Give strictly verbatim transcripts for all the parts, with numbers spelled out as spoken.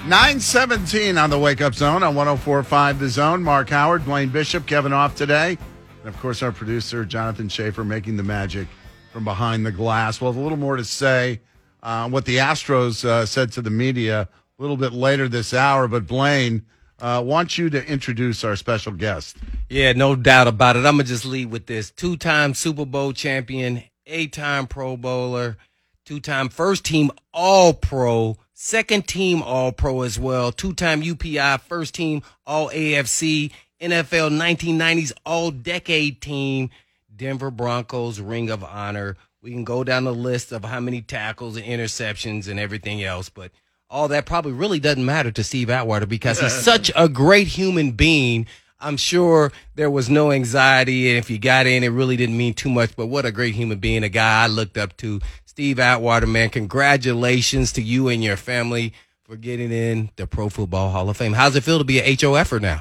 nine seventeen on the Wake Up Zone on one oh four point five The Zone. Mark Howard, Blaine Bishop, Kevin off today. And, of course, our producer, Jonathan Schaefer, making the magic from behind the glass. Well, a little more to say uh, what the Astros uh, said to the media a little bit later this hour. But, Blaine, uh, want you to introduce our special guest. Yeah, no doubt about it. I'm going to just lead with this. Two-time Super Bowl champion, eight-time Pro Bowler, two-time first-team All-Pro, second-team All-Pro as well, two-time U P I first-team All-A F C, N F L nineteen nineties All-Decade Team, Denver Broncos Ring of Honor. We can go down the list of how many tackles and interceptions and everything else, but all that probably really doesn't matter to Steve Atwater because he's such a great human being. I'm sure there was no anxiety, and if you got in, it really didn't mean too much, but what a great human being, a guy I looked up to. Steve Atwater, man, congratulations to you and your family for getting in the Pro Football Hall of Fame. How's it feel to be an H O F-er now?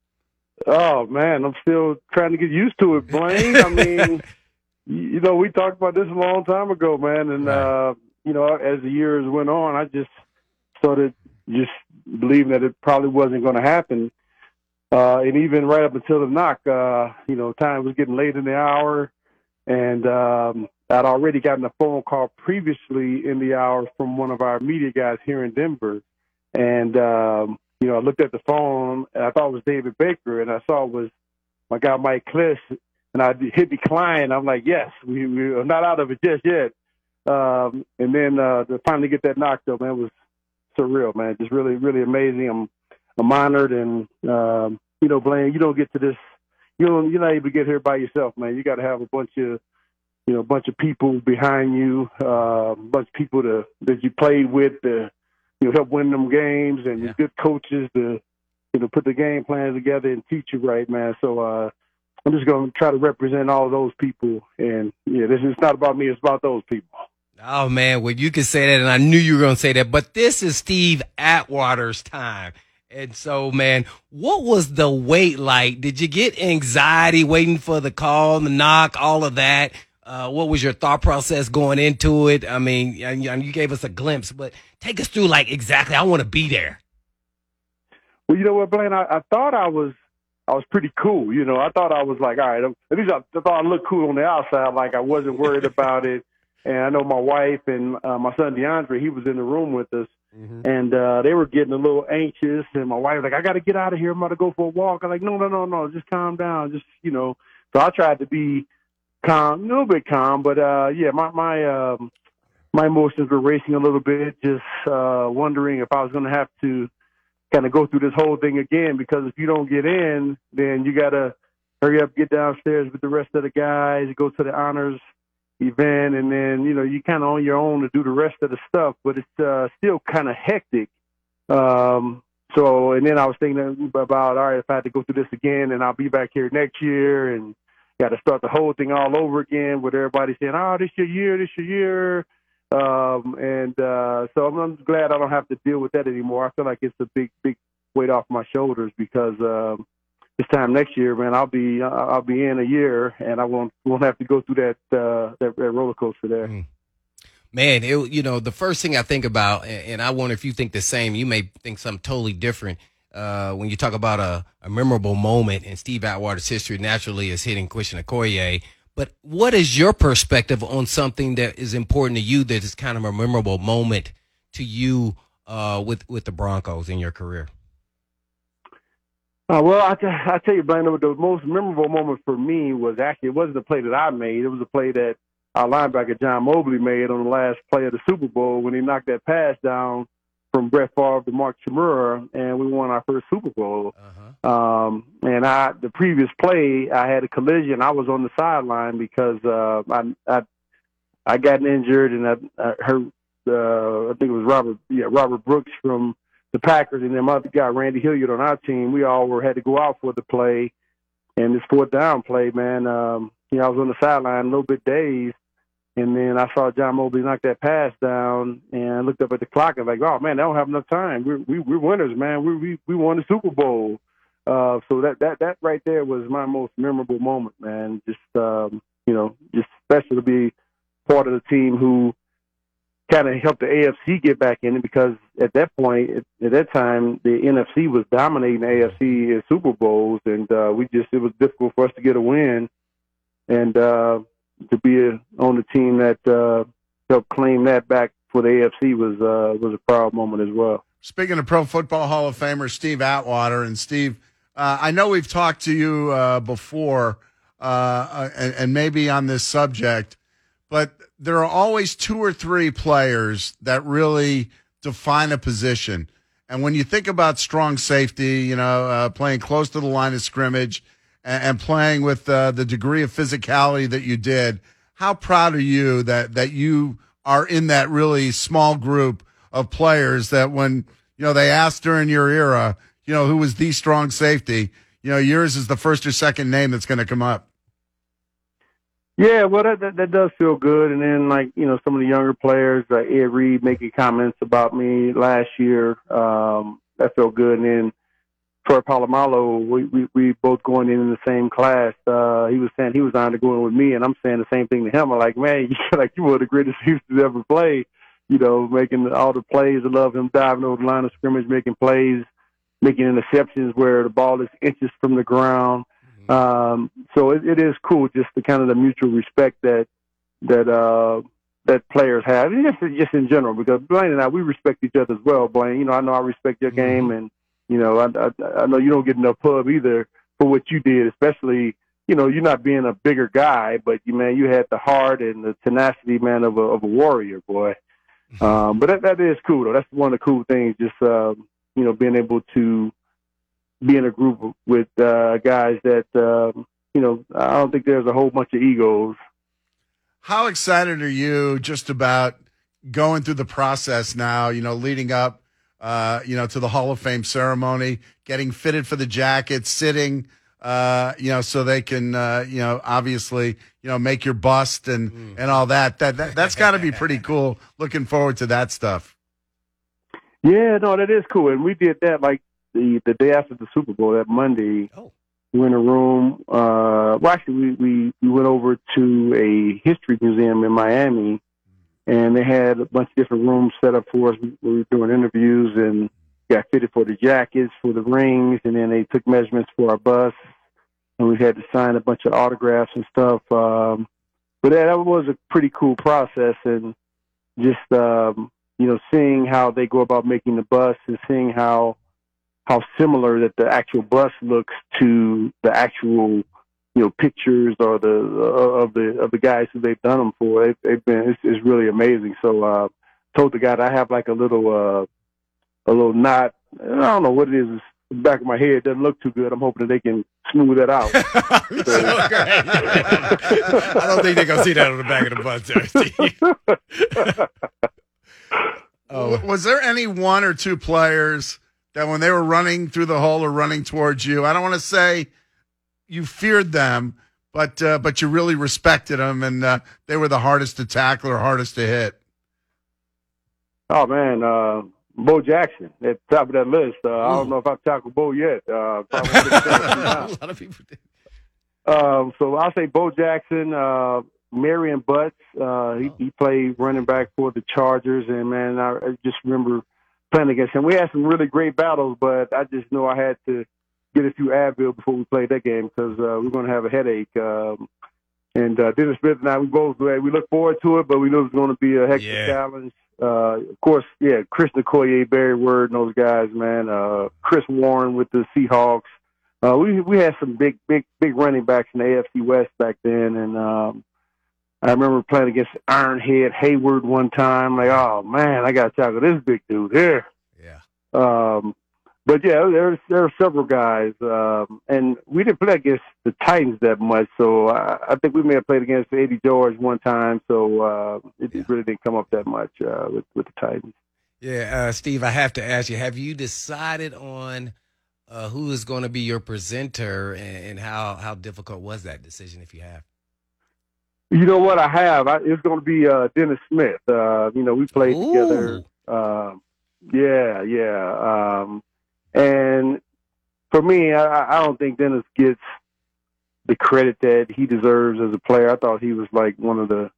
Oh, man, I'm still trying to get used to it, Blaine. I mean, you know, we talked about this a long time ago, man, and, right. uh, you know, as the years went on, I just started just believing that it probably wasn't going to happen. Uh, and even right up until the knock, uh, you know, time was getting late in the hour, and um, I'd already gotten a phone call previously in the hour from one of our media guys here in Denver. And, um, you know, I looked at the phone, and I thought it was David Baker, and I saw it was my guy Mike Kliss, and I hit decline. I'm like, yes, we, we're not out of it just yet. Um, and then uh, to finally get that knocked up, man, it was surreal, man. Just really, really amazing. I'm, I'm honored, and, um, you know, Blaine, you don't get to this, you don't, you're not able to get here by yourself, man. You got to have a bunch of, you know, a bunch of people behind you, uh, a bunch of people to, that you played with to, you know, help win them games, and yeah. good coaches to, you know, put the game plan together and teach you right, man. So uh, I'm just going to try to represent all those people. And, yeah, this is not about me. It's about those people. Oh, man, well, you can say that, and I knew you were going to say that. But this is Steve Atwater's time. And so, man, what was the wait like? Did you get anxiety waiting for the call, the knock, all of that? Uh, what was your thought process going into it? I mean, you gave us a glimpse, but take us through, like, exactly. I want to be there. Well, you know what, Blaine? I, I thought I was I was pretty cool. You know, I thought I was like, all right, at least I, I thought I looked cool on the outside, like I wasn't worried about it. And I know my wife and uh, my son DeAndre, he was in the room with us, mm-hmm. and uh, they were getting a little anxious. And my wife was like, I got to get out of here. I'm about to go for a walk. I'm like, no, no, no, no, just calm down. Just, you know. So I tried to be calm, a little bit calm, but uh, yeah, my my um, my emotions were racing a little bit, just uh, wondering if I was going to have to kind of go through this whole thing again, because if you don't get in, then you got to hurry up, get downstairs with the rest of the guys, go to the honors event, and then, you know, you kind of on your own to do the rest of the stuff, but it's uh, still kind of hectic. Um, so, and then I was thinking about, all right, if I had to go through this again, and I'll be back here next year, and got to start the whole thing all over again with everybody saying, oh, this your year, this your year. Um, and uh, so I'm, I'm glad I don't have to deal with that anymore. I feel like it's a big, big weight off my shoulders, because um, this time next year, man, I'll be I'll be in a year, and I won't won't have to go through that uh, that, that roller coaster there. Mm. Man, it, you know, the first thing I think about, and I wonder if you think the same, you may think something totally different. Uh, when you talk about a, a memorable moment in Steve Atwater's history, naturally is hitting Christian Okoye. But what is your perspective on something that is important to you, that is kind of a memorable moment to you uh, with with the Broncos in your career? Uh, well, I, t- I tell you, Blaine, the most memorable moment for me was actually, it wasn't the play that I made. It was a play that our linebacker John Mobley made on the last play of the Super Bowl when he knocked that pass down from Brett Favre to Mark Chmura, and we won our first Super Bowl. Uh-huh. Um, and I, the previous play, I had a collision. I was on the sideline because uh, I, I I got injured, and I, I hurt. Uh, I think it was Robert, yeah, Robert Brooks from the Packers, and then my other guy Randy Hilliard on our team. We all were had to go out for the play, and this fourth down play, man. Um, you know, I was on the sideline a little bit dazed. And then I saw John Mobley knock that pass down, and I looked up at the clock and like, oh man, they don't have enough time. We're we, we're winners, man. We we we won the Super Bowl. Uh, so that that that right there was my most memorable moment, man. Just um, you know, just special to be part of the team who kind of helped the A F C get back in it, because at that point, at, at that time, the N F C was dominating the A F C in Super Bowls, and uh, we just it was difficult for us to get a win, and uh, to be a, on the team that uh, helped claim that back for the A F C was uh, was a proud moment as well. Speaking of Pro Football Hall of Famer Steve Atwater, and Steve, uh, I know we've talked to you uh, before, uh, and, and maybe on this subject, but there are always two or three players that really define a position. And when you think about strong safety, you know, uh, playing close to the line of scrimmage and, and playing with uh, the degree of physicality that you did, how proud are you that that you are in that really small group of players that when, you know, they asked during your era, you know, who was the strong safety, you know, yours is the first or second name that's going to come up. Yeah, well, that, that that does feel good. And then, like, you know, some of the younger players, uh, Ed Reed making comments about me last year, um, that felt good. And then for Palomalo, we, we we both going in in the same class. Uh, he was saying he was honored to go in with me, and I'm saying the same thing to him. I'm like, man, you like you were the greatest safety to ever play. You know, making all the plays. I love him diving over the line of scrimmage, making plays, making interceptions where the ball is inches from the ground. Um, so it, it is cool, just the kind of the mutual respect that that uh, that players have, and just just in general. Because Blaine and I, we respect each other as well. Blaine, you know, I know I respect your game, and you know, I, I, I know you don't get enough pub either for what you did, especially. You know, you're not being a bigger guy, but you man, you had the heart and the tenacity, man, of a of a warrior, boy. Um, but that that is cool, though. That's one of the cool things. Just um, you know, being able to be in a group with uh, guys that, um, you know, I don't think there's a whole bunch of egos. How excited are you just about going through the process now, you know, leading up, uh, you know, to the Hall of Fame ceremony, getting fitted for the jacket, sitting, uh, you know, so they can, uh, you know, obviously, you know, make your bust and, mm. and all that. That, that That's got to be pretty cool. Looking forward to that stuff. Yeah, no, that is cool. And we did that, like, The, the day after the Super Bowl, that Monday, oh. we were in a room. Uh, well, actually, we, we, we went over to a history museum in Miami, and they had a bunch of different rooms set up for us. We were doing interviews and got fitted for the jackets, for the rings, and then they took measurements for our bus, and we had to sign a bunch of autographs and stuff. Um, but that, that was a pretty cool process, and just, um, you know, seeing how they go about making the bus and seeing how how similar that the actual bus looks to the actual, you know, pictures or the uh, of the of the guys who they've done them for. They've, they've been it's, it's really amazing. So, uh, told the guy that I have like a little uh, a little knot. I don't know what it is. It's the back of my head. It doesn't look too good. I'm hoping that they can smooth that out. So, I don't think they're gonna see that on the back of the bus, there, Steve. Oh, was there any one or two players that when they were running through the hole or running towards you, I don't want to say you feared them, but uh, but you really respected them, and uh, they were the hardest to tackle or hardest to hit? Oh, man, uh, Bo Jackson at the top of that list. Uh, I don't know if I've tackled Bo yet. Uh, a lot of people did. Um, so I'll say Bo Jackson, uh, Marion Butts. Uh, he, he played running back for the Chargers, and, man, I, I just remember playing against him. We had some really great battles, but I just know I had to get a few Advil before we played that game because uh, we we're going to have a headache. Um, and uh, Dennis Smith and I, we both we look forward to it, but we knew it was going to be a heck of yeah. a challenge. Uh, of course, yeah, Chris Okoye, Barry Word, and those guys, man. Uh, Chris Warren with the Seahawks. Uh, we we had some big, big, big running backs in the A F C West back then, and um, I remember playing against Ironhead Hayward one time. Like, oh man, I got to tackle this big dude here. Yeah. Um, but yeah, there there are several guys, um, and we didn't play against the Titans that much. So I, I think we may have played against Eddie George one time. So uh, it yeah. really didn't come up that much uh, with with the Titans. Yeah, uh, Steve, I have to ask you: have you decided on uh, who is going to be your presenter, and, and how how difficult was that decision, if you have? You know what? I have. I, it's going to be uh, Dennis Smith. Uh, you know, we played Ooh. together. Uh, yeah, yeah. Um, and for me, I, I don't think Dennis gets the credit that he deserves as a player. I thought he was like one of the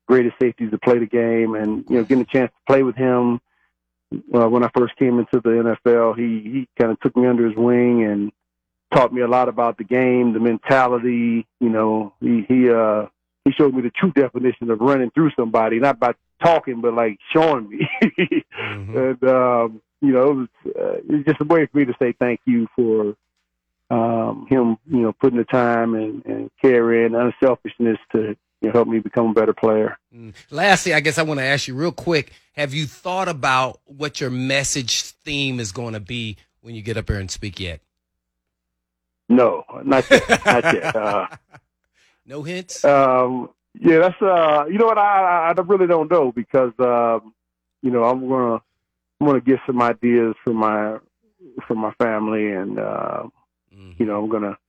greatest safeties to play the game, and you know, getting a chance to play with him. Uh, when I first came into the N F L, he he kind of took me under his wing and taught me a lot about the game, the mentality. You know, he he uh, he showed me the true definition of running through somebody, not by talking, but like showing me. mm-hmm. And um, you know, it was, uh, it was just a way for me to say thank you for um, him, you know, putting the time and, and care and unselfishness to, you know, help me become a better player. Mm. Lastly, I guess I want to ask you real quick, have you thought about what your message theme is going to be when you get up there and speak yet? No, not yet. Not yet. Uh, no hints? Um, yeah, that's, uh, you know what, I, I really don't know because, um, you know, I'm going to, I'm going to get some ideas from my, from my family and, uh, mm-hmm. you know, I'm going to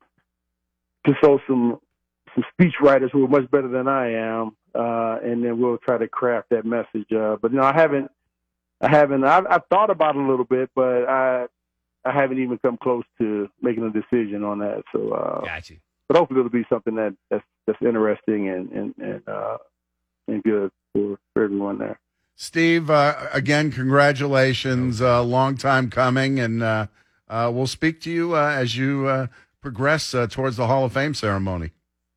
consult some, some speech writers who are much better than I am, uh, and then we'll try to craft that message. Uh, but no, I haven't, I haven't, I've, I've thought about it a little bit, but I, I haven't even come close to making a decision on that. So, uh, got you. But hopefully it'll be something that that's, that's interesting and, and, and, uh, and good for, for everyone there. Steve, uh, again, congratulations. Uh, long time coming, and uh, uh, we'll speak to you uh, as you uh, progress uh, towards the Hall of Fame ceremony.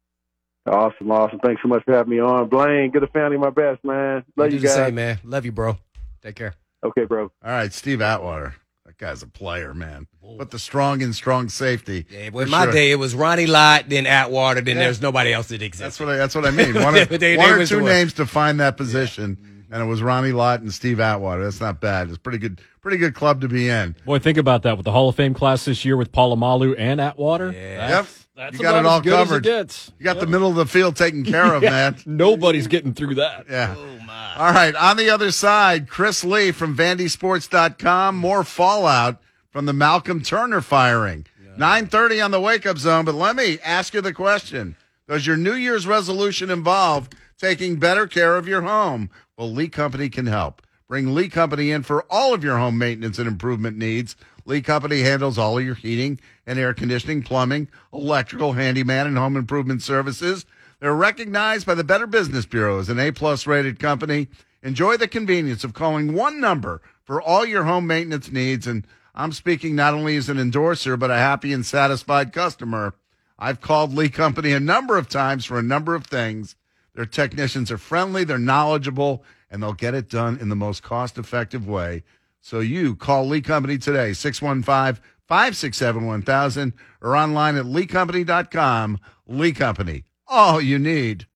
Awesome, awesome. Thanks so much for having me on. Blaine, good to family, my best, man. Love you, you guys. Same, man. Love you, bro. Take care. Okay, bro. All right, Steve Atwater. That guy's a player, man. But the strong and strong safety. Yeah, well, in my sure. day, it was Ronnie Lott, then Atwater, then yeah. there's nobody else that exists. That's what I, that's what I mean. One, of, they, one or two names to find that position. Yeah. And it was Ronnie Lott and Steve Atwater. That's not bad. It's pretty good, pretty good club to be in. Boy, think about that with the Hall of Fame class this year with Polamalu and Atwater. Yeah. Yep, that's you got it all covered. It you got yep. the middle of the field taken care of, yeah. man. Nobody's getting through that. Yeah. Oh my. All right. On the other side, Chris Lee from Vandy Sports dot com. More fallout from the Malcolm Turner firing. Yeah. Nine thirty on the Wake Up Zone. But let me ask you the question: does your New Year's resolution involve taking better care of your home? Well, Lee Company can help. Bring Lee Company in for all of your home maintenance and improvement needs. Lee Company handles all of your heating and air conditioning, plumbing, electrical, handyman, and home improvement services. They're recognized by the Better Business Bureau as an A-plus rated company. Enjoy the convenience of calling one number for all your home maintenance needs. And I'm speaking not only as an endorser, but a happy and satisfied customer. I've called Lee Company a number of times for a number of things. Their technicians are friendly, they're knowledgeable, and they'll get it done in the most cost-effective way. So you call Lee Company today, six one five, five six seven, one thousand, or online at lee company dot com. Lee Company, all you need.